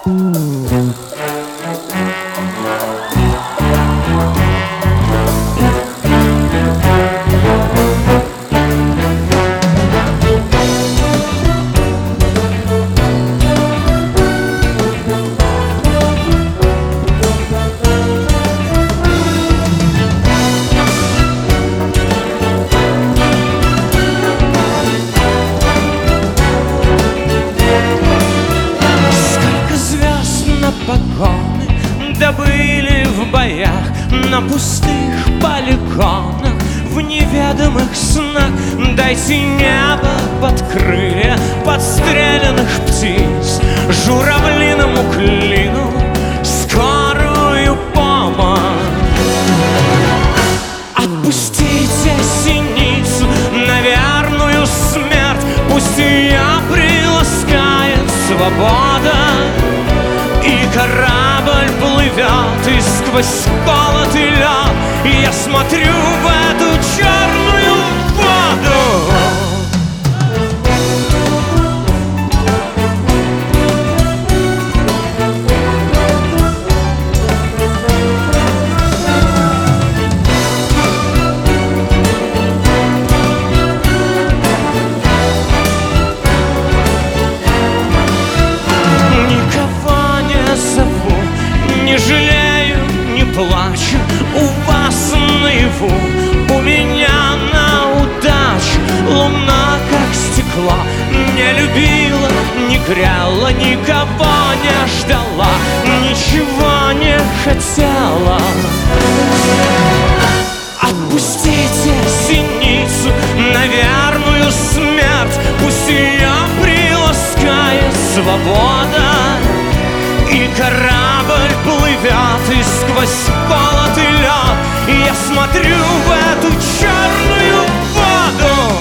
Добыли в боях, на пустых полигонах, в неведомых снах. Дайте небо под крылья подстреленных птиц, журавлиному клину скорую помощь. Отпустите синицу на верную смерть, пусть ее приласкает свобода, и корабль плывет, и сквозь колотый лед я смотрю в эту черную воду. Не жалею, не плачу, у вас наяву, у меня на удачу. Луна, как стекло, не любила, не грела, никого не ждала, ничего не хотела. Отпустите синицу на верную смерть, пусть ее приласкает свобода, и корабль плывет, и сквозь колотый лед я смотрю в эту черную воду.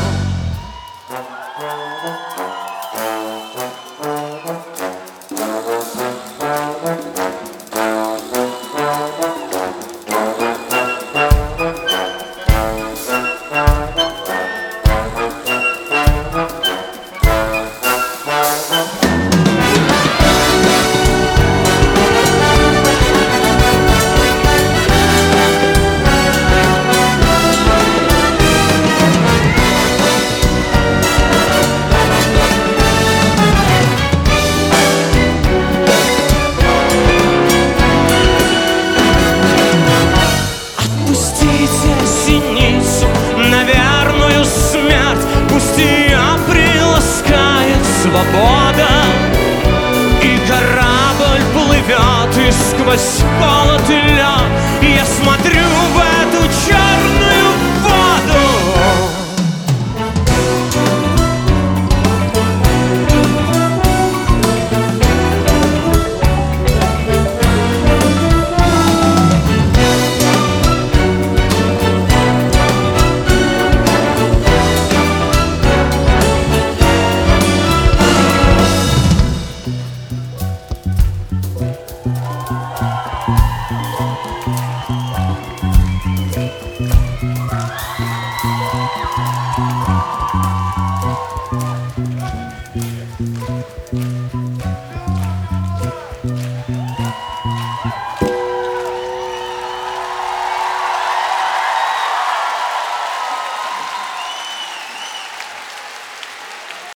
На верную смерть пусть ее приласкает свобода, и корабль плывет, и сквозь колотый лед я смотрю в